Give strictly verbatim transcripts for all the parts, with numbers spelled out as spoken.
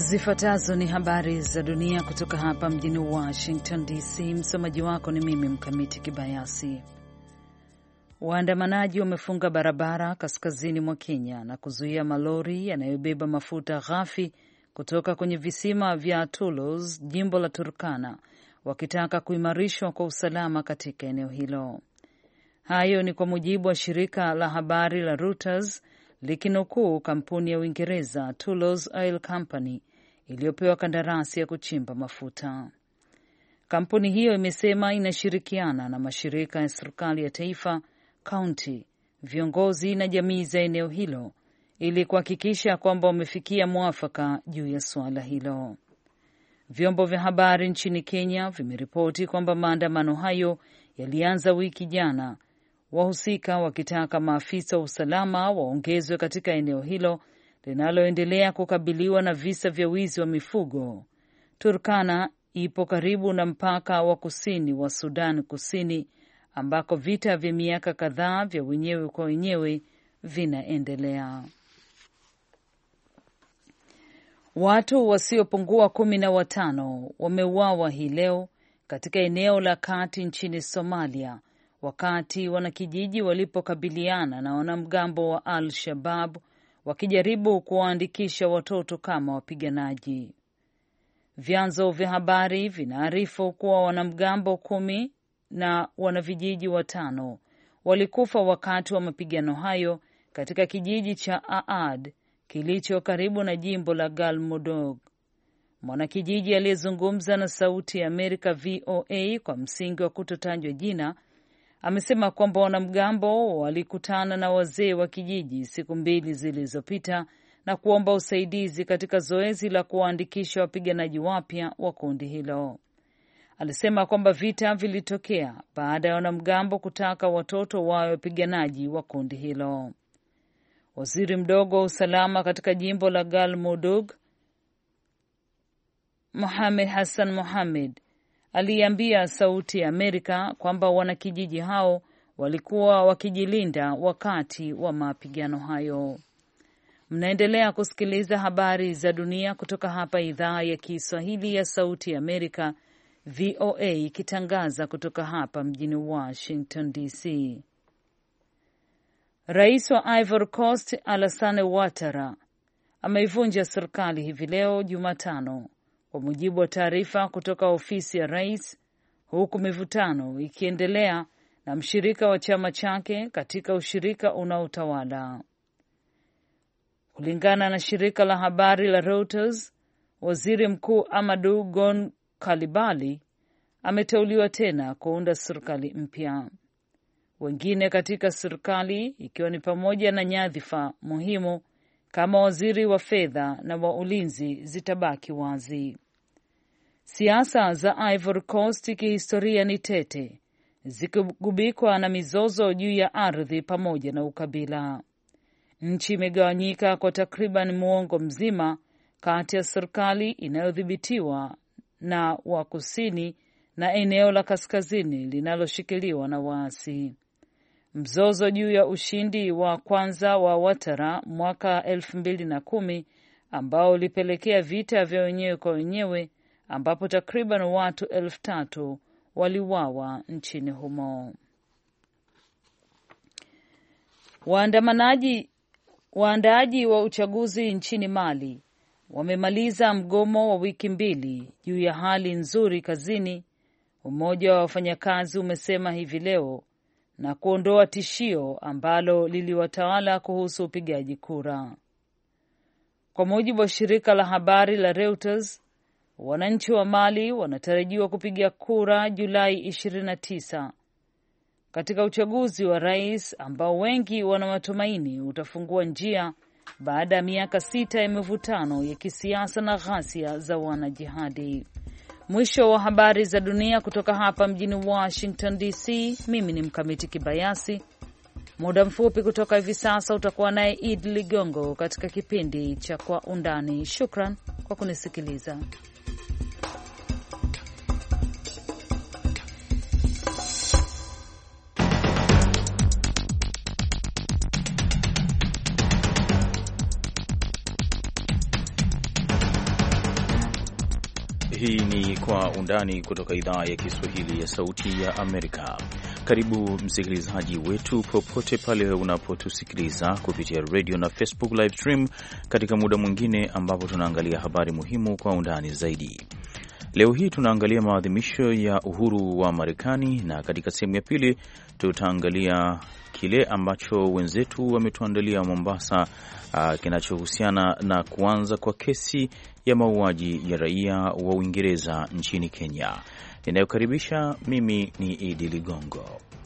Zifuatazo ni habari za dunia kutoka hapa mjini Washington D C. Msomaji wako ni mimi Mkamiti Kibayasi. Waandamanaji wamefunga barabara kaskazini mwa Kenya na kuzuia malori yanayobeba mafuta ghafi kutoka kwenye visima vya Tulos, jimbo la Turkana, wakitaka kuimarishwa kwa usalama katika eneo hilo. Hayo ni kwa mujibu wa shirika la habari la Reuters likinukuu kampuni ya Uingereza Tulos Oil Company iliyopewa kandarasi ya kuchimba mafuta. Kampuni hiyo imesema inashirikiana na mashirika ya serikali ya taifa, kaunti, viongozi na jamii za eneo hilo ili kuhakikisha kwamba wamefikia mwafaka juu ya suala hilo. Vyombo vya habari nchini Kenya vimeripoti kwamba maandamano hayo yalianza wiki jana, wahusika wakitaka maafisa wa usalama waongezwe katika eneo hilo linaloendelea kukabiliwa na visa vya wizi wa mifugo. Turkana ipo karibu na mpaka wa kusini wa Sudan Kusini, ambako vita vya miaka kadhaa vya wenyewe kwa wenyewe vinaendelea. Watu wasiopungua kumi na watano wameuawa hii leo katika eneo la kati nchini Somalia wakati wanakijiji walipokabiliana na wanamgambo wa Al-Shabaab wakijaribu kuwaandikisha watoto kama wapiganaji. Vyanzo vya habari vinaarifu kuwa wanamgambo kumi na wanavijiji watano walikufa wakati wa mapigano hayo katika kijiji cha Aad kilicho karibu na jimbo la Galmudug. Mwanakijiji aliyezungumza na Sauti ya Amerika V O A kwa msingi wa kutotajwa jina amesema kwamba wanamgambo walikutana na wazee wa kijiji siku mbili zilizopita na kuomba usaidizi katika zoezi la kuwaandikisha wapiganaji wapya wa kundi hilo. Alisema kwamba vita vilitokea baada ya wanamgambo kutaka watoto wawe wapiganaji wa kundi hilo. Waziri mdogo wa usalama katika jimbo la Galmudug, Mohamed Hassan Mohamed, aliambia Sauti ya Amerika kwamba wanakijiji hao walikuwa wakijilinda wakati wa mapigano hayo. Mnaendelea kusikiliza habari za dunia kutoka hapa idhaa ya Kiswahili ya Sauti ya Amerika, V O A, ikitangaza kutoka hapa mjini Washington D C. Rais wa Ivory Coast Alassane Ouattara ameivunja serikali hivi leo Jumatano, kwa mujibu wa taarifa kutoka ofisi ya rais, huku mivutano ikiendelea na mshirika wa chama chake katika ushirika unaotawala. Kulingana na shirika la habari la Reuters, waziri mkuu Amadou Gon Coulibaly ameteuliwa tena kuunda serikali mpya. Wengine katika serikali, ikiwa ni pamoja na nyadhifa muhimu kama waziri wa fedha na wa ulinzi, zitabaki wazi. Siasa za Ivory Coast kihistoria ni tete, zikigubikwa na mizozo juu ya ardhi pamoja na ukabila. Nchi imegawanyika kwa takriban muongo mzima kati ya serikali inayodhibitiwa na wa kusini na eneo la kaskazini linaloshikiliwa na waasi. Mzozo juu ya ushindi wa kwanza wa Ouattara mwaka elfu mbili na kumi ambao ulipelekea vita vya wenyewe kwa wenyewe ambapo takriban watu elfu tatu waliuawa nchini humo. Waandamanaji waandaaji wa uchaguzi nchini Mali wamemaliza mgomo wa wiki mbili juu ya hali nzuri kazini, umoja wa wafanyakazi umesema hivi leo, na kuondoa tishio ambalo liliwatawala kuhusu upigaji kura. Kwa mujibu wa shirika la habari la Reuters, wananchi wa Mali wanatarajiwa kupiga kura Julai ishirini na tisa katika uchaguzi wa rais ambao wengi wana matumaini utafungua njia baada ya miaka sita ya mivutano ya kisiasa na ghasia za wanajihadi. Mwisho wa habari za dunia kutoka hapa mjini Washington D C. Mimi ni Mkamiti Kibayasi. Muda mfupi kutoka hivi sasa utakuwa naye Id Ligongo katika kipindi cha Kwa Undani. Shukran kwa kunisikiliza. Hii ni Kwa Undani kutoka idhaa ya Kiswahili ya Sauti ya Amerika. Karibu msikilizaji wetu popote pale unapotusikiliza kupitia radio na Facebook live stream katika muda mwingine ambapo tunaangalia habari muhimu kwa undani zaidi. Leo hii tunaangalia maadhimisho ya uhuru wa Marekani, na katika sehemu ya pili tutaangalia kile ambacho wenzetu wametuandalia Mombasa, uh, kinachohusiana na kuanza kwa kesi ya mauaji ya raia wa Uingereza nchini Kenya. Ninayokaribisha mimi ni Idi Ligongo.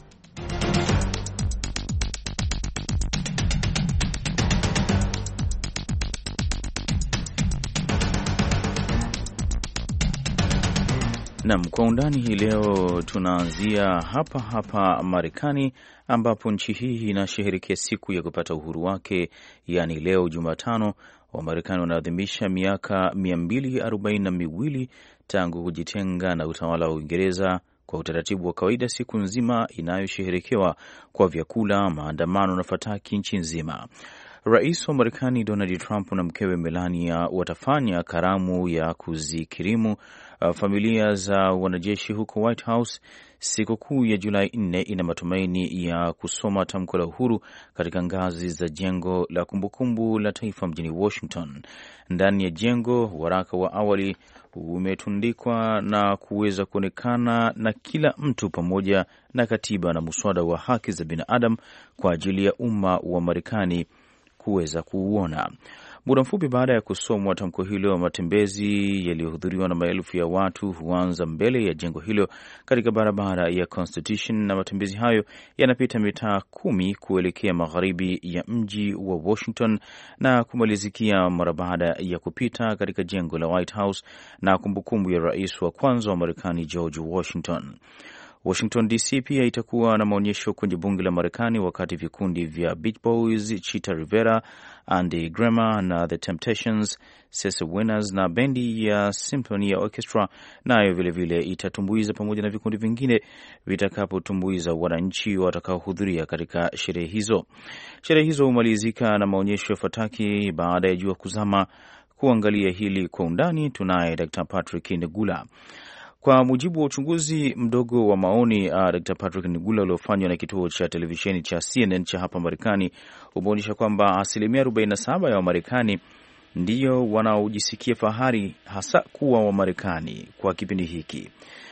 Naam, kwa undani hii leo tunaanzia hapa hapa Marekani, ambapo nchi hii inasherehekea siku ya kupata uhuru wake, yaani leo Jumatano. Wamarekani wanaadhimisha miaka mia mbili arobaini na miwili tangu kujitenga na utawala wa Uingereza. Kwa utaratibu wa kawaida, siku nzima inayosherehekewa kwa vyakula, maandamano na fataki nchi nzima. Rais wa Marekani Donald Trump na mkewe Melania watafanya karamu ya kuzikirimu uh, familia za wanajeshi huko White House. Sikukuu ya Julai nne ina matumaini ya kusoma tamko la uhuru katika ngazi za jengo la kumbukumbu la taifa mjini Washington. Ndani ya jengo, waraka wa awali umetundikwa na kuweza kuonekana na kila mtu, pamoja na katiba na muswada wa haki za binadamu kwa ajili ya umma wa Marekani kuweza kuuona. Muda mfupi baada ya kusomwa tamko hilo, matembezi yaliyohudhuriwa na maelfu ya watu huanza mbele ya jengo hilo katika barabara ya Constitution, na matembezi hayo yanapita mitaa kumi kuelekea magharibi ya mji wa Washington na kumalizikia mara baada ya kupita katika jengo la White House na kumbukumbu ya rais wa kwanza wa Marekani George Washington. Washington D C pia itakuwa na maonyesho kwenye bunge la Marekani, wakati vikundi vya Beach Boys, Chita Rivera, Andy Grammer na The Temptations, Cecil Winners na bendi ya Symphony ya Orchestra nayo vilevile itatumbuiza, pamoja na vikundi vingine vitakapotumbuiza wananchi watakaohudhuria katika sherehe hizo. Sherehe hizo humalizika na maonyesho ya fataki baada ya jua kuzama. Kuangalia hili kwa undani, tunaye Doctor Patrick Nigula. Kwa mujibu wa uchunguzi mdogo wa maoni uh, Doctor Patrick Nigula uliofanywa na kituo cha televisheni cha C N N cha hapa Marekani, umeonyesha kwamba asilimia arobaini na saba ya Wamarekani ndiyo wanaojisikia fahari hasa kuwa Wamarekani kwa kipindi hiki.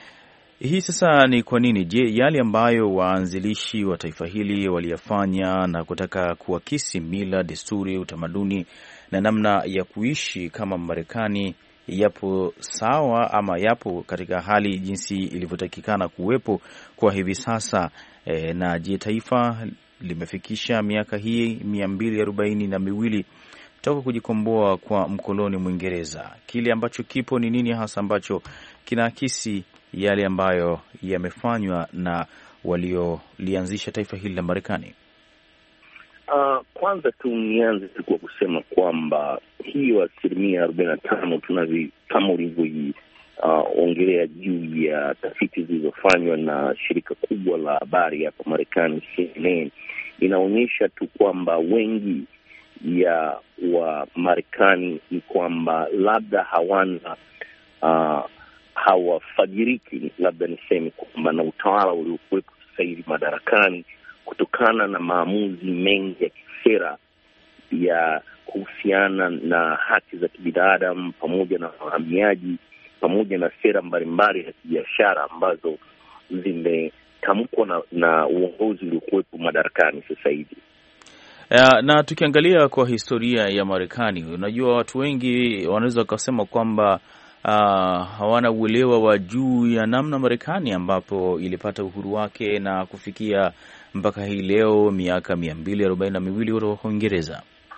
Hii sasa ni kwa nini? Je, yale ambayo waanzilishi wa taifa hili waliyafanya na kutaka kuakisi mila, desturi, utamaduni na namna ya kuishi kama Marekani yapo sawa ama yapo katika hali jinsi ilivyotakikana kuwepo kwa hivi sasa? E, na je, taifa limefikisha miaka hii mia mbili arobaini na miwili toka kujikomboa kwa mkoloni Mwingereza? Kile ambacho kipo ni nini hasa ambacho kinaakisi yale ambayo yamefanywa na waliolianzisha taifa hili la Marekani? Uh, kwanza tu nianze kwa kusema kwamba hiyo asilimia arobaini na tano tunavi kama ulivyoongelea uh, juu ya tafiti zilizofanywa na shirika kubwa la habari hapa Marekani C N N, inaonyesha tu kwamba wengi ya wa Marekani ni kwamba labda hawana uh, hawafajiriki, labda niseme kwamba na utawala uliokuwepo sasa hivi madarakani, kutokana na maamuzi mengi ya kisera ya kuhusiana na haki za kibinadamu pamoja na wahamiaji, pamoja na sera mbalimbali za kibiashara ambazo zimetamkwa na, na uongozi uliokuwepo madarakani sasa hivi. Ya, na tukiangalia kwa historia ya Marekani, unajua watu wengi wanaweza kusema kwamba uh, hawana uelewa wa juu ya namna Marekani ambapo ilipata uhuru wake na kufikia mpaka hii leo miaka mia mbili arobaini na miwili kutoka Uingereza.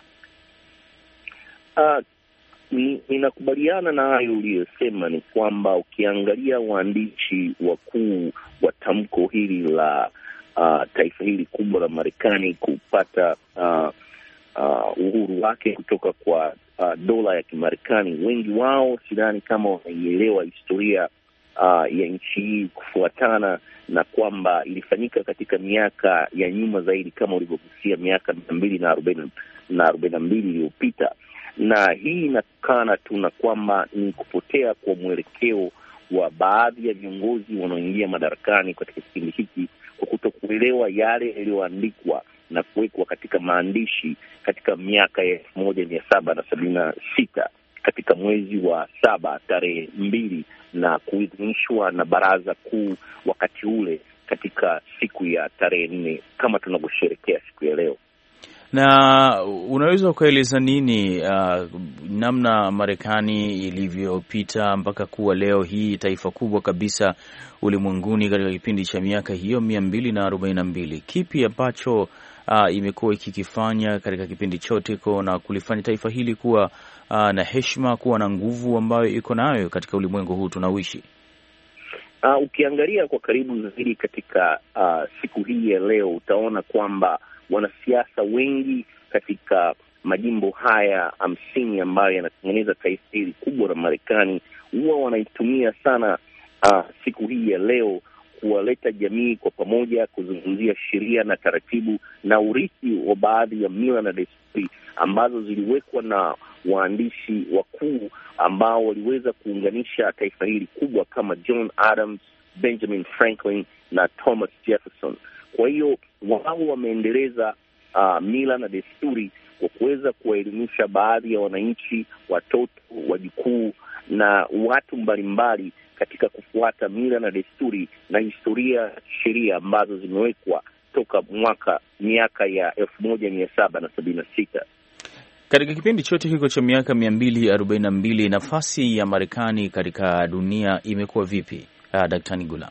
Uh, ninakubaliana na hayo uliyosema. Ni kwamba ukiangalia waandishi wakuu wa tamko hili la uh, taifa hili kubwa la Marekani kupata uh, uh, uhuru wake kutoka kwa uh, dola ya Kimarekani, wengi wao sidhani kama wanaielewa historia uh, ya nchi hii, kufuatana na kwamba ilifanyika katika miaka ya nyuma zaidi, kama ulivyogusia miaka mia mbili na arobaini na mbili iliyopita. na hii inatokana tu na kwamba ni kupotea kwa mwelekeo wa baadhi ya viongozi wanaoingia madarakani katika kipindi hiki, kwa kutokuelewa yale yaliyoandikwa na kuwekwa katika maandishi katika miaka ya elfu moja mia saba na sabini na sita katika mwezi wa saba tarehe mbili na kuidhinishwa na baraza kuu wakati ule katika siku ya tarehe nne kama tunavyosherehekea siku ya leo. Na unaweza ukaeleza nini uh, namna Marekani ilivyopita mpaka kuwa leo hii taifa kubwa kabisa ulimwenguni katika kipindi cha miaka hiyo mia mbili na arobaini na mbili? Kipi ambacho uh, imekuwa ikikifanya katika kipindi chote ko na kulifanya taifa hili kuwa uh, na heshima, kuwa na nguvu ambayo iko nayo katika ulimwengu huu tunaoishi? Uh, ukiangalia kwa karibu zaidi katika uh, siku hii ya leo, utaona kwamba wanasiasa wengi katika majimbo haya hamsini ambayo yanatengeneza taifa hili kubwa la Marekani huwa wanaitumia sana uh, siku hii ya leo kuwaleta jamii kwa pamoja, kuzungumzia sheria na taratibu na urithi wa baadhi ya mila na desturi ambazo ziliwekwa na waandishi wakuu ambao waliweza kuunganisha taifa hili kubwa kama John Adams, Benjamin Franklin na Thomas Jefferson. Kwa hiyo wao wameendeleza uh, mila na desturi kwa kuweza kuwaelimisha baadhi ya wananchi, watoto, wajukuu na watu mbalimbali katika kufuata mila na desturi na historia, sheria ambazo zimewekwa toka mwaka miaka ya elfu moja mia saba na sabini na sita. Katika kipindi chote hiko cha miaka mia mbili arobaini na mbili, nafasi ya Marekani katika dunia imekuwa vipi, uh, Daktari Nigula?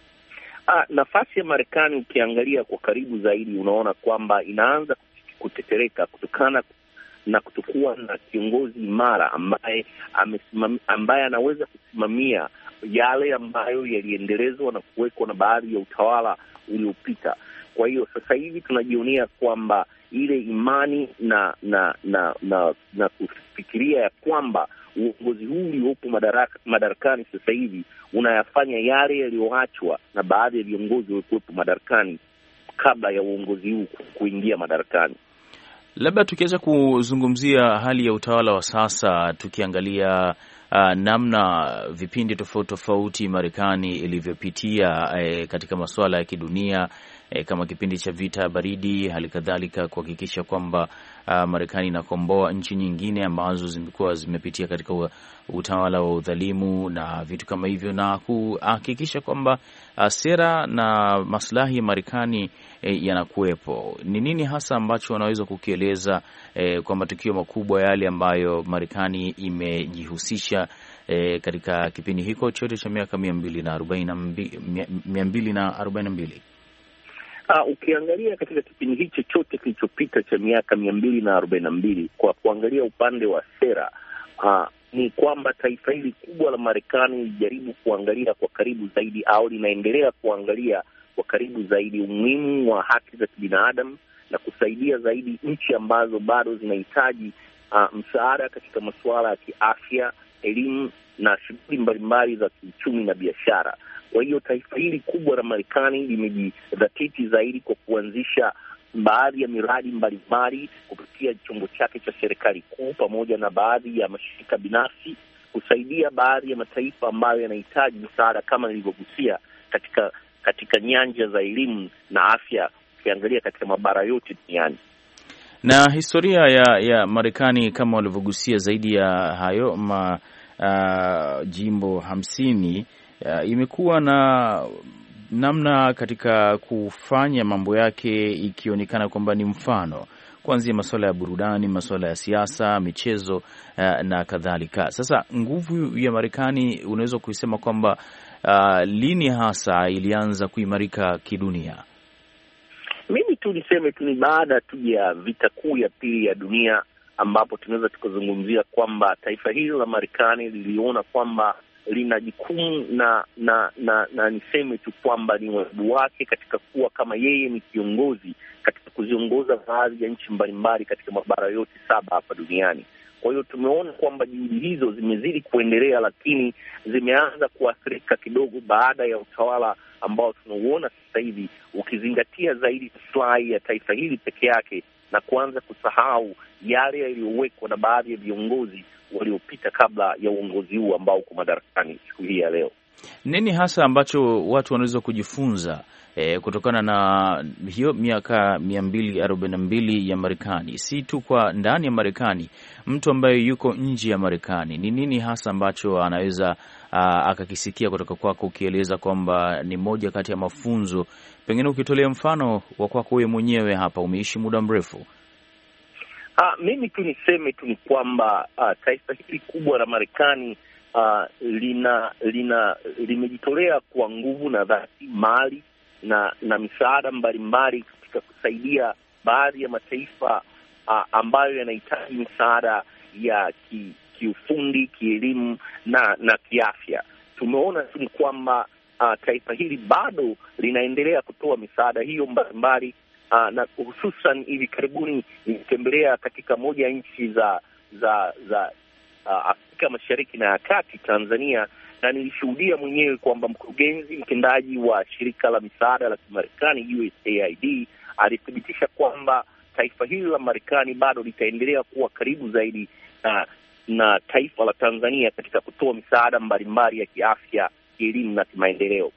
Ah, nafasi ya Marekani ukiangalia kwa karibu zaidi unaona kwamba inaanza kutetereka kutokana na kutokuwa na kiongozi imara ambaye amesimamia, ambaye anaweza kusimamia yale ambayo yaliendelezwa na kuwekwa na baadhi ya utawala uliopita. Kwa hiyo sasa hivi tunajionea kwamba ile imani na na na na, na kufikiria ya kwamba uongozi huu uliopo madaraka, madarakani sasa hivi unayafanya yale yaliyoachwa na baadhi ya viongozi waliokuwepo madarakani kabla ya uongozi huu kuingia madarakani. Labda tukiweza kuzungumzia hali ya utawala wa sasa, tukiangalia uh, namna vipindi tofauti tofauti Marekani ilivyopitia eh, katika masuala ya kidunia, eh, kama kipindi cha vita baridi, hali kadhalika kuhakikisha kwamba uh, Marekani inakomboa nchi nyingine ambazo zimekuwa zimepitia katika utawala wa udhalimu na vitu kama hivyo, na kuhakikisha kwamba uh, sera na maslahi ya Marekani eh, yanakuwepo. Ni nini hasa ambacho wanaweza kukieleza eh, kwa matukio makubwa yale ambayo Marekani imejihusisha eh, katika kipindi hiko chote cha miaka mia mbili na arobaini na mbili? Uh, ukiangalia katika kipindi hicho chote kilichopita cha miaka mia mbili na arobaini na mbili, kwa kuangalia upande wa sera, uh, ni kwamba taifa hili kubwa la Marekani lijaribu kuangalia kwa karibu zaidi au linaendelea kuangalia kwa karibu zaidi umuhimu wa haki za kibinadamu na kusaidia zaidi nchi ambazo bado zinahitaji uh, msaada katika masuala ya kiafya, elimu na shughuli mbalimbali za kiuchumi na biashara. Kwa hiyo taifa hili kubwa la Marekani limejidhatiti zaidi kwa kuanzisha baadhi ya miradi mbalimbali kupitia chombo chake cha serikali kuu pamoja na baadhi ya mashirika binafsi kusaidia baadhi ya mataifa ambayo yanahitaji msaada kama nilivyogusia katika katika nyanja za elimu na afya, ukiangalia katika mabara yote duniani. Na historia ya ya Marekani kama walivyogusia zaidi ya hayo ma, uh, jimbo hamsini uh, imekuwa na namna katika kufanya mambo yake ikionekana kwamba ni mfano, kuanzia masuala ya burudani, masuala ya siasa, michezo uh, na kadhalika. Sasa nguvu ya Marekani unaweza kuisema kwamba uh, lini hasa ilianza kuimarika kidunia? Mimi tu niseme tu ni baada tu ya vita kuu ya pili ya dunia, ambapo tunaweza tukazungumzia kwamba taifa hili la Marekani liliona kwamba lina jukumu na na na, na niseme tu kwamba ni wajibu wake katika kuwa kama yeye ni kiongozi katika kuziongoza baadhi ya nchi mbalimbali katika mabara yote saba hapa duniani. Kwa hiyo tumeona kwamba juhudi hizo zimezidi kuendelea, lakini zimeanza kuathirika kidogo baada ya utawala ambao tunauona sasa hivi ukizingatia zaidi maslahi ya taifa hili peke yake na kuanza kusahau yale yaliyowekwa na baadhi ya viongozi waliopita kabla ya uongozi huu ambao uko madarakani siku hii ya leo. Nini hasa ambacho watu wanaweza kujifunza E, kutokana na hiyo miaka mia mbili arobaini na mbili ya Marekani, si tu kwa ndani ya Marekani, mtu ambaye yuko nje ya Marekani, ni nini hasa ambacho anaweza akakisikia kutoka kwako, ukieleza kwamba ni moja kati ya mafunzo, pengine ukitolea mfano wa kwako wewe mwenyewe, hapa umeishi muda mrefu? Ah, mimi tu niseme tu ni kwamba taifa hili kubwa la Marekani uh, lina lina limejitolea kwa nguvu na dhati, mali na na misaada mbalimbali katika kusaidia baadhi ya mataifa uh, ambayo yanahitaji misaada ya ki, kiufundi, kielimu na na kiafya. Tumeona tu ni kwamba uh, taifa hili bado linaendelea kutoa misaada hiyo mbalimbali uh, na hususan hivi karibuni nilitembelea katika moja ya nchi za za za uh, Afrika Mashariki na ya Kati, Tanzania, na nilishuhudia mwenyewe kwamba mkurugenzi mtendaji wa shirika la misaada la Kimarekani U S A I D alithibitisha kwamba taifa hili la Marekani bado litaendelea kuwa karibu zaidi na, na taifa la Tanzania katika kutoa misaada mbalimbali ya kiafya, kielimu na kimaendeleo.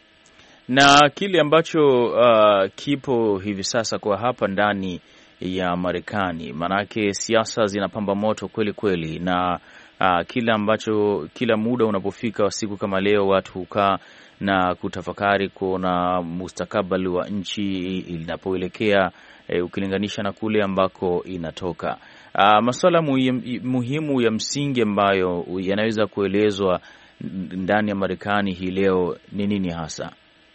Na kile ambacho uh, kipo hivi sasa kwa hapa ndani ya Marekani, manake siasa zinapamba moto kweli kweli, na Uh, kila ambacho kila muda unapofika wa siku kama leo, watu hukaa na kutafakari kuona mustakabali wa nchi inapoelekea, eh, ukilinganisha na kule ambako inatoka. Uh, masuala muhimu ya msingi ambayo yanaweza kuelezwa ndani ya Marekani hii leo ni nini hasa?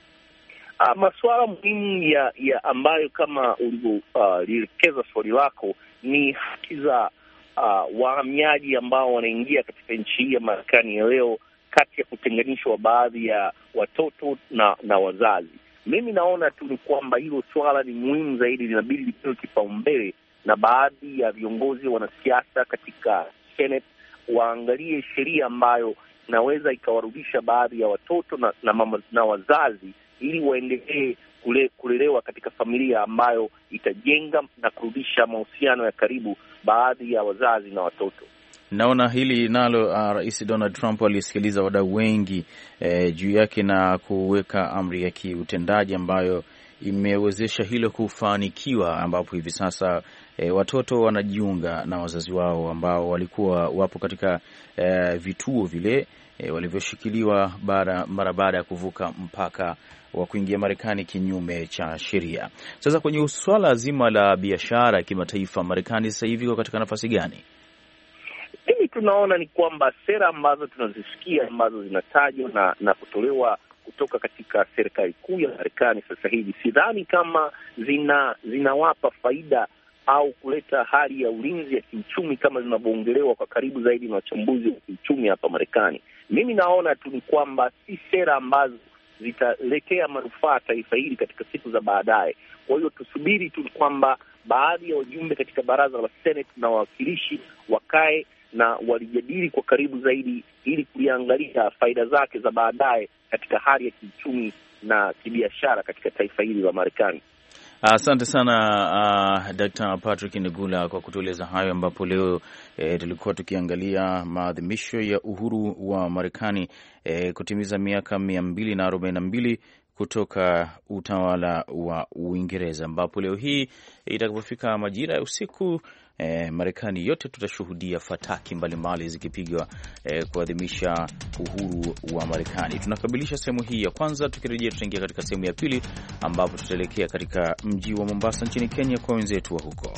Uh, masuala muhimu ya, ya ambayo kama ulivyoelekeza uh, swali lako ni haki za Uh, wahamiaji ambao wanaingia katika nchi hii ya Marekani ya leo, kati ya kutenganishwa baadhi ya watoto na na wazazi. Mimi naona tu ni kwamba hilo swala ni muhimu zaidi, linabidi lipewe kipaumbele, na baadhi ya viongozi wanasiasa katika Senate waangalie sheria ambayo inaweza ikawarudisha baadhi ya watoto na na, mama, na wazazi, ili waendelee kule, kulelewa katika familia ambayo itajenga na kurudisha mahusiano ya karibu baadhi ya wazazi na watoto. Naona hili nalo uh, Rais Donald Trump alisikiliza wadau wengi eh, juu yake na kuweka amri ya kiutendaji ambayo imewezesha hilo kufanikiwa, ambapo hivi sasa eh, watoto wanajiunga na wazazi wao ambao walikuwa wapo katika eh, vituo vile eh, walivyoshikiliwa mara baada ya kuvuka mpaka wa kuingia Marekani kinyume cha sheria. Sasa kwenye swala zima la biashara ya kimataifa, Marekani sasa hivi iko katika nafasi gani? Mimi tunaona ni kwamba sera ambazo tunazisikia ambazo zinatajwa na na kutolewa kutoka katika serikali kuu ya Marekani sasa hivi, sidhani kama zina zinawapa faida au kuleta hali ya ulinzi ya kiuchumi kama zinavyoongelewa kwa karibu zaidi na wachambuzi wa kiuchumi hapa Marekani. Mimi naona tu ni kwamba si sera ambazo zitaletea manufaa taifa hili katika siku za baadaye. Kwa hiyo tusubiri tu kwamba baadhi ya wajumbe katika baraza la Senate na wawakilishi wakae na walijadili kwa karibu zaidi, ili kuliangalia faida zake za baadaye katika hali ya kiuchumi na kibiashara katika taifa hili la Marekani. Asante sana uh, Daktari Patrick Nigula kwa kutueleza hayo, ambapo leo eh, tulikuwa tukiangalia maadhimisho ya uhuru wa Marekani eh, kutimiza miaka mia mbili na arobaini na mbili kutoka utawala wa Uingereza, ambapo leo hii itakapofika majira ya usiku eh, Marekani yote tutashuhudia fataki mbalimbali zikipigwa eh, kuadhimisha uhuru wa Marekani. Tunakamilisha sehemu hii ya kwanza. Tukirejea tutaingia katika sehemu ya pili, ambapo tutaelekea katika mji wa Mombasa nchini Kenya kwa wenzetu wa huko.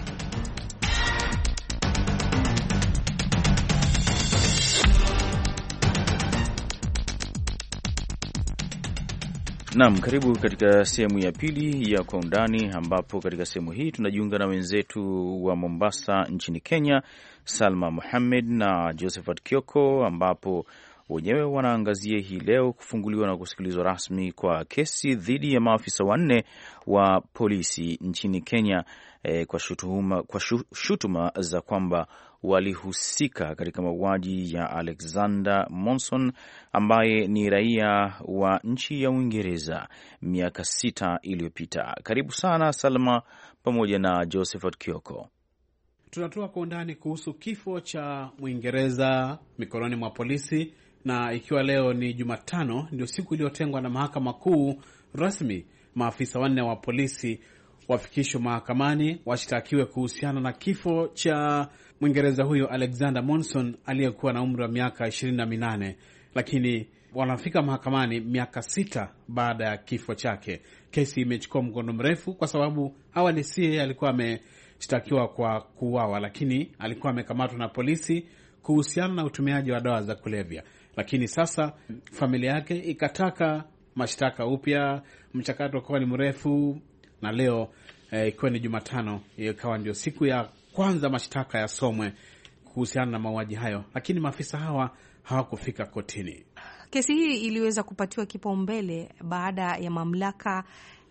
Naam, karibu katika sehemu ya pili ya Kwa Undani, ambapo katika sehemu hii tunajiunga na wenzetu wa Mombasa nchini Kenya, Salma Mohamed na Josephat Kioko, ambapo wenyewe wanaangazia hii leo kufunguliwa na kusikilizwa rasmi kwa kesi dhidi ya maafisa wanne wa polisi nchini Kenya eh, kwa shutuma, kwa shutuma za kwamba walihusika katika mauaji ya Alexander Monson ambaye ni raia wa nchi ya Uingereza miaka sita iliyopita. Karibu sana Salma pamoja na Josephat Kioko. Tunatoa kwa undani kuhusu kifo cha Mwingereza mikononi mwa polisi, na ikiwa leo ni Jumatano, ndio siku iliyotengwa na mahakama kuu rasmi, maafisa wanne wa polisi wafikishwe mahakamani washtakiwe kuhusiana na kifo cha Mwingereza huyo Alexander Monson aliyekuwa na umri wa miaka ishirini na minane, lakini wanafika mahakamani miaka sita baada ya kifo chake. Kesi imechukua mkondo mrefu kwa sababu awali si alikuwa ameshtakiwa kwa kuuawa, lakini alikuwa amekamatwa na polisi kuhusiana na utumiaji wa dawa za kulevya. Lakini sasa familia yake ikataka mashtaka upya, mchakato ukawa ni mrefu, na leo eh, ikiwa ni Jumatano, ikawa ndio siku ya kwanza mashtaka yasomwe kuhusiana na mauaji hayo, lakini maafisa hawa hawakufika kotini. Kesi hii iliweza kupatiwa kipaumbele baada ya mamlaka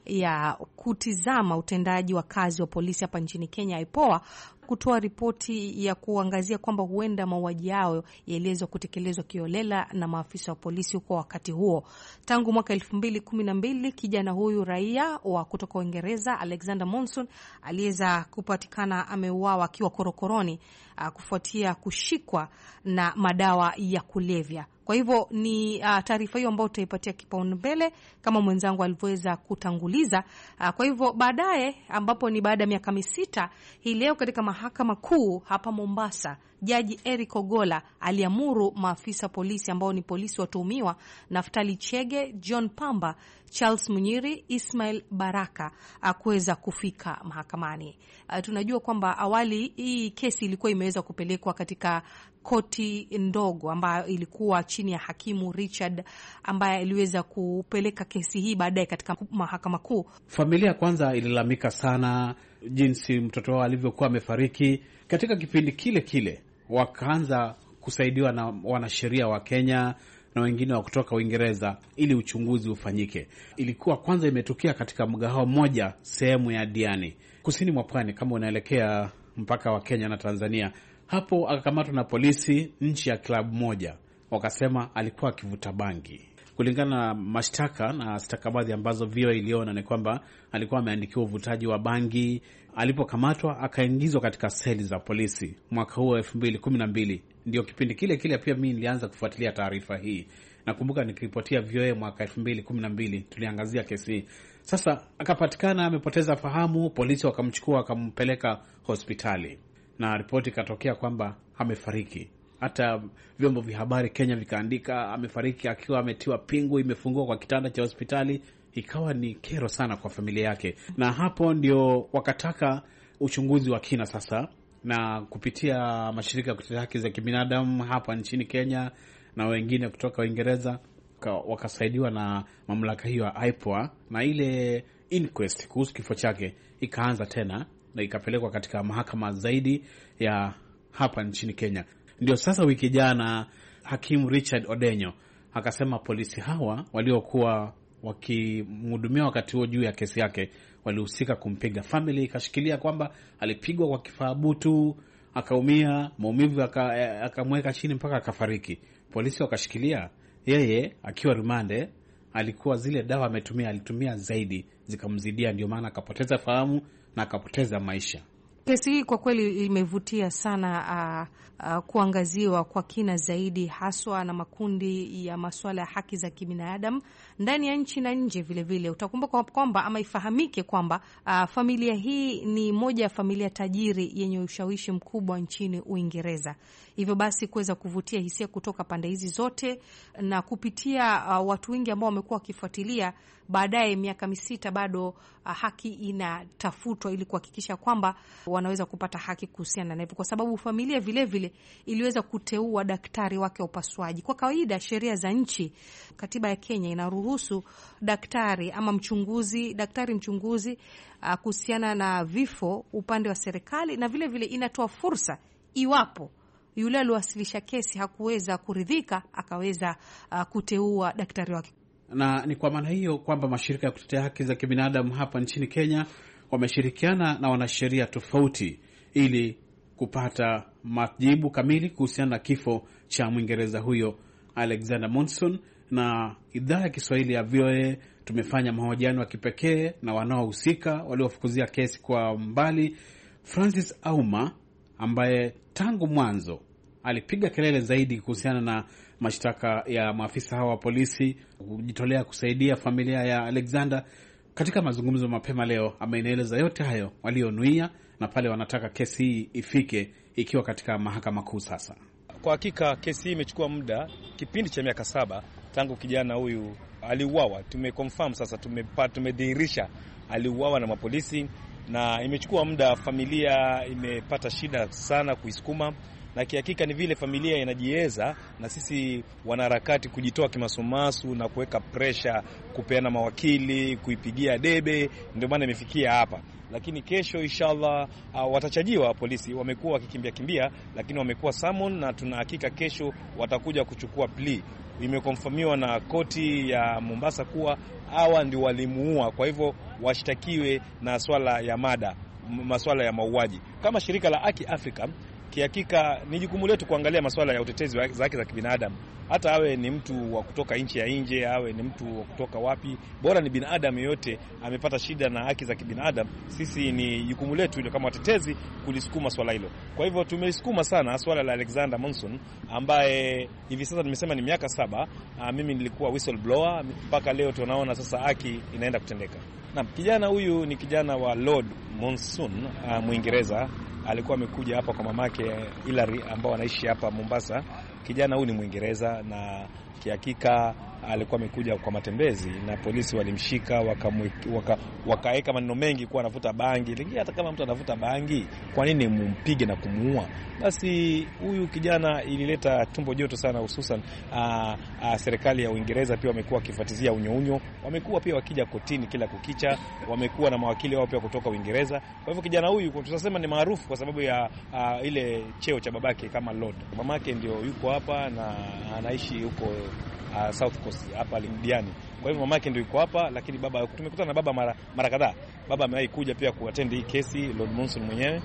ya kutizama utendaji wa kazi wa polisi hapa nchini Kenya, I P O A, kutoa ripoti ya kuangazia kwamba huenda mauaji yao yaelezwa kutekelezwa kiolela na maafisa wa polisi huko wakati huo. Tangu mwaka elfu mbili kumi na mbili, kijana huyu raia wa kutoka Uingereza Alexander Monson aliweza kupatikana ameuawa akiwa korokoroni kufuatia kushikwa na madawa ya kulevya. Kwa hivyo ni uh, taarifa hiyo ambayo tutaipatia kipaumbele kama mwenzangu alivyoweza kutanguliza. Uh, kwa hivyo baadaye, ambapo ni baada ya miaka misita, hii leo katika mahakama kuu hapa Mombasa, Jaji Eric Ogolla aliamuru maafisa polisi ambao ni polisi watuhumiwa Naftali Chege, John Pamba, Charles Munyiri, Ismail Baraka kuweza kufika mahakamani. Uh, tunajua kwamba awali hii kesi ilikuwa imeweza kupelekwa katika koti ndogo ambayo ilikuwa chini ya hakimu Richard, ambaye iliweza kupeleka kesi hii baadaye katika mahakama kuu. Familia kwanza ililalamika sana jinsi mtoto wao alivyokuwa amefariki. Katika kipindi kile kile wakaanza kusaidiwa na wanasheria wa Kenya na wengine wa kutoka Uingereza ili uchunguzi ufanyike. Ilikuwa kwanza imetokea katika mgahawa mmoja sehemu ya Diani, kusini mwa pwani kama unaelekea mpaka wa Kenya na Tanzania. Hapo akakamatwa na polisi nchi ya klabu moja. Wakasema alikuwa akivuta bangi. Kulingana na mashtaka na stakabadhi ambazo vio iliona ni kwamba alikuwa ameandikiwa uvutaji wa bangi. Alipokamatwa akaingizwa katika seli za polisi mwaka huo elfu mbili kumi na mbili. Ndio kipindi kile kile pia mimi nilianza kufuatilia taarifa hii. Nakumbuka nikiripotia V O A mwaka elfu mbili kumi na mbili tuliangazia kesi hii. Sasa akapatikana amepoteza fahamu, polisi wakamchukua wakampeleka hospitali. Na ripoti ikatokea kwamba amefariki. Hata vyombo vya habari Kenya vikaandika amefariki akiwa ametiwa pingu, imefungwa kwa kitanda cha hospitali. Ikawa ni kero sana kwa familia yake. Na hapo ndio wakataka uchunguzi wa kina sasa, na kupitia mashirika ya kutetea haki za kibinadamu hapa nchini Kenya na wengine kutoka Uingereza wakasaidiwa na mamlaka hiyo ya I P O A, na ile inquest kuhusu kifo chake ikaanza tena na ikapelekwa katika mahakama zaidi ya hapa nchini Kenya. Ndio sasa wiki jana hakimu Richard Odenyo akasema polisi hawa waliokuwa wakimhudumia wakati huo juu ya kesi yake walihusika kumpiga. Family ikashikilia kwamba alipigwa kwa kifaa butu, akaumia, maumivu akamweka chini mpaka akafariki. Polisi wakashikilia yeye akiwa rumande alikuwa zile dawa ametumia alitumia zaidi zikamzidia, ndio maana akapoteza fahamu na akapoteza maisha. Kesi hii kwa kweli imevutia sana uh, uh, kuangaziwa kwa kina zaidi, haswa na makundi ya masuala ya haki za kibinadamu ndani ya nchi na nje vile vile. Utakumbuka kwamba ama ifahamike kwamba uh, familia hii ni moja ya familia tajiri yenye ushawishi mkubwa nchini Uingereza. Hivyo basi kuweza kuvutia hisia kutoka pande hizi zote, na kupitia uh, watu wengi ambao wamekuwa wakifuatilia. Baadaye miaka misita bado uh, haki inatafutwa ili kuhakikisha kwamba wanaweza kupata haki kuhusiana na hivyo, kwa sababu familia vile vile iliweza kuteua daktari wake wa upasuaji. Kwa kawaida sheria za nchi, katiba ya Kenya inaruhusu daktari ama mchunguzi, daktari mchunguzi uh, kuhusiana na vifo upande wa serikali, na vile vile inatoa fursa iwapo yule aliwasilisha kesi hakuweza kuridhika akaweza uh, kuteua daktari wake. Na ni kwa maana hiyo kwamba mashirika ya kutetea haki za kibinadamu hapa nchini Kenya wameshirikiana na wanasheria tofauti ili kupata majibu kamili kuhusiana na kifo cha Mwingereza huyo Alexander Monson, na idhaa ya Kiswahili ya V O A tumefanya mahojiano ya kipekee na wanaohusika waliofukuzia kesi kwa mbali. Francis Auma ambaye tangu mwanzo alipiga kelele zaidi kuhusiana na mashtaka ya maafisa hawa wa polisi kujitolea kusaidia familia ya Alexander, katika mazungumzo mapema leo amenieleza yote hayo walionuia na pale wanataka kesi hii ifike ikiwa katika mahakama kuu. Sasa kwa hakika kesi hii imechukua muda, kipindi cha miaka saba tangu kijana huyu aliuawa. Tumeconfirm sasa, tumepata tumedhihirisha aliuawa na mapolisi, na imechukua muda. Familia imepata shida sana kuisukuma, na kihakika ni vile familia inajieza na sisi wanaharakati kujitoa kimasumasu na kuweka pressure, kupeana mawakili, kuipigia debe, ndio maana imefikia hapa. Lakini kesho inshallah uh, watachajiwa. Polisi wamekuwa wakikimbia kimbia, lakini wamekuwa summon, na tuna hakika kesho watakuja kuchukua plea. Imekonfirmiwa na koti ya Mombasa kuwa hawa ndio walimuua, kwa hivyo washtakiwe na swala ya mada, masuala ya mauaji. Kama shirika la Haki Afrika, kihakika ni jukumu letu kuangalia masuala ya utetezi wa haki za kibinadamu. Hata awe ni mtu wa kutoka nchi ya nje, awe ni mtu wa kutoka wapi, bora ni binadamu yote amepata shida na haki za kibinadamu, sisi ni jukumu letu ile kama watetezi kulisukuma swala hilo. Kwa hivyo tumeisukuma sana swala la Alexander Monson ambaye hivi sasa nimesema ni miaka saba. Mimi nilikuwa whistleblower, mpaka leo tunaona sasa haki inaenda kutendeka. Na kijana huyu ni kijana wa Lord Monson, uh, Muingereza. Alikuwa amekuja hapa kwa mamake Hilary ambao anaishi hapa Mombasa. Kijana huyu ni Muingereza na kihakika alikuwa amekuja kwa matembezi, na polisi walimshika waka wakaeka maneno mengi kuwa anavuta bangi. Lakini hata kama mtu anavuta bangi, kwa nini mumpige na kumuua? Basi huyu kijana ilileta tumbo joto sana, hususan serikali ya Uingereza pia wamekuwa wakifuatizia unyounyo, wamekuwa pia wakija kotini kila kukicha, wamekuwa na mawakili wao pia kutoka Uingereza. Kwa hivyo kijana huyu tutasema ni maarufu kwa sababu ya uh, ile cheo cha babake kama Lord. Mamake ndio yuko hapa na anaishi huko Uh, South Coast hapa Lindiani. Kwa hivyo mamake ndio yuko hapa, lakini baba tumekutana na baba mara mara kadhaa. Baba amewahi kuja pia kuattend hii kesi, Lord Monson mwenyewe,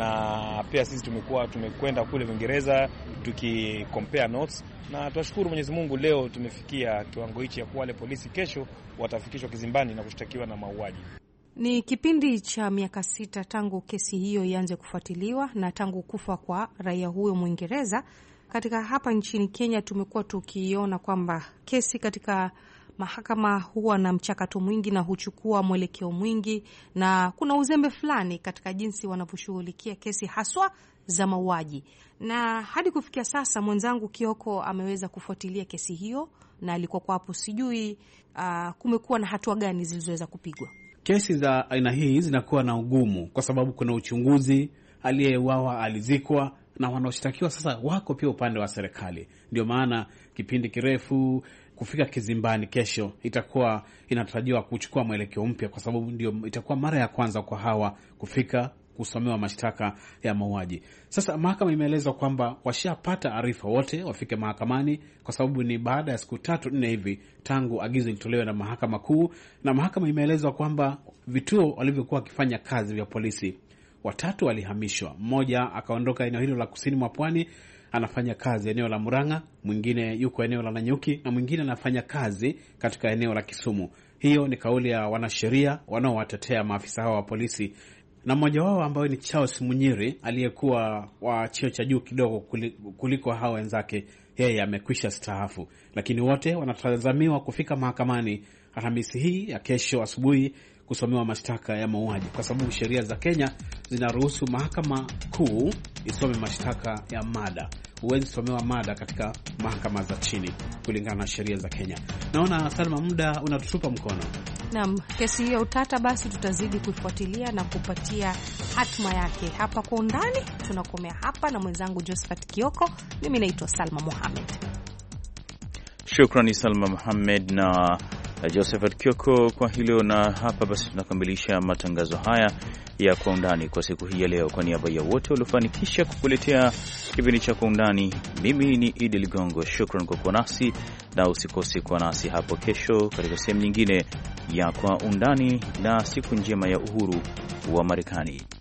na pia sisi tumekuwa tumekwenda kule Uingereza tukicompare notes, na tunashukuru Mwenyezi Mungu leo tumefikia kiwango hichi ya kuwa wale polisi kesho watafikishwa kizimbani na kushtakiwa na mauaji. Ni kipindi cha miaka sita tangu kesi hiyo ianze kufuatiliwa na tangu kufa kwa raia huyo Muingereza. Katika hapa nchini Kenya tumekuwa tukiona kwamba kesi katika mahakama huwa na mchakato mwingi na huchukua mwelekeo mwingi, na kuna uzembe fulani katika jinsi wanavyoshughulikia kesi haswa za mauaji. Na hadi kufikia sasa mwenzangu Kioko ameweza kufuatilia kesi hiyo na alikuwa kwa hapo, sijui uh, kumekuwa na hatua gani zilizoweza kupigwa. Kesi za aina hii zinakuwa na ugumu kwa sababu kuna uchunguzi, aliyeuawa alizikwa, na wanaoshtakiwa sasa wako pia upande wa serikali. Ndio maana kipindi kirefu kufika kizimbani kesho itakuwa inatarajiwa kuchukua mwelekeo mpya, kwa sababu ndio itakuwa mara ya kwanza kwa hawa kufika kusomewa mashtaka ya mauaji. Sasa mahakama imeeleza kwamba washapata arifa wote wafike mahakamani, kwa sababu ni baada ya siku tatu nne hivi tangu agizo litolewe na mahakama kuu. Na mahakama imeeleza kwamba vituo walivyokuwa wakifanya kazi vya polisi, watatu walihamishwa. Mmoja akaondoka eneo hilo la kusini mwa pwani, anafanya kazi eneo la Murang'a, mwingine yuko eneo la Nanyuki, na mwingine anafanya kazi katika eneo la Kisumu. Hiyo ni kauli ya wanasheria wanaowatetea maafisa hao wa polisi, na mmoja wao ambaye ni Charles Munyiri aliyekuwa wa cheo cha juu kidogo kuliko hao wenzake, yeye amekwisha staafu. Lakini wote wanatazamiwa kufika mahakamani Alhamisi hii ya kesho asubuhi kusomewa mashtaka ya mauaji, kwa sababu sheria za Kenya zinaruhusu mahakama kuu isome mashtaka ya mada. Huwezi somewa mada katika mahakama za chini kulingana na sheria za Kenya. Naona Salma, muda unatutupa mkono. Naam, kesi hiyo utata, basi tutazidi kuifuatilia na kupatia hatma yake hapa kwa undani. Tunakomea hapa na mwenzangu Josephat Kioko. Mimi naitwa Salma Mohamed. Shukrani Salma Mohamed na Josephat Kioko kwa hilo, na hapa basi tunakamilisha matangazo haya ya Kwa Undani kwa siku hii ya leo. Kwa niaba ya wote waliofanikisha kukuletea kipindi cha Kwa Undani, mimi ni Idi Ligongo. Shukran kwa kuwa nasi, na usikose kuwa nasi hapo kesho katika sehemu nyingine ya Kwa Undani, na siku njema ya uhuru wa Marekani.